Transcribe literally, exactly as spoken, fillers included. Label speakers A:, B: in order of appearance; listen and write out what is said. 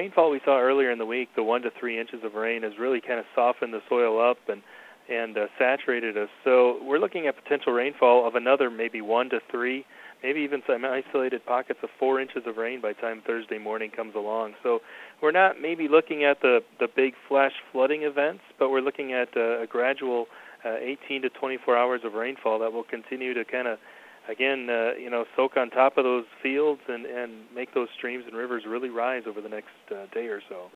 A: rainfall we saw earlier in the week, the one to three inches of rain, has really kind of softened the soil up and and uh, saturated us. So we're looking at potential rainfall of another maybe one to three, maybe even some isolated pockets of four inches of rain by the time Thursday morning comes along. So we're not maybe looking at the, the big flash flooding events, but we're looking at uh, a gradual uh, eighteen to twenty-four hours of rainfall that will continue to kind of, again, uh, you know, soak on top of those fields and, and make those streams and rivers really rise over the next uh, day or so.